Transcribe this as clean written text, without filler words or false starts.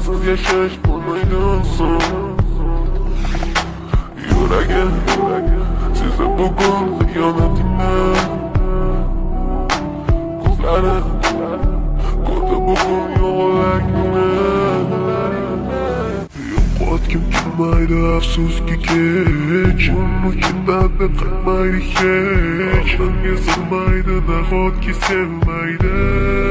sensiz yashash bo'lmaydi inson. Yuragim sezib bugun xiyonatingni, ko'zlari ko'rdi bugun yolg'onligingni. Yo'qotgim kelmaydi afsuski kech, buning uchun dadni qilmaydi hech. Menga sig'maydi nahotki sevmaydi.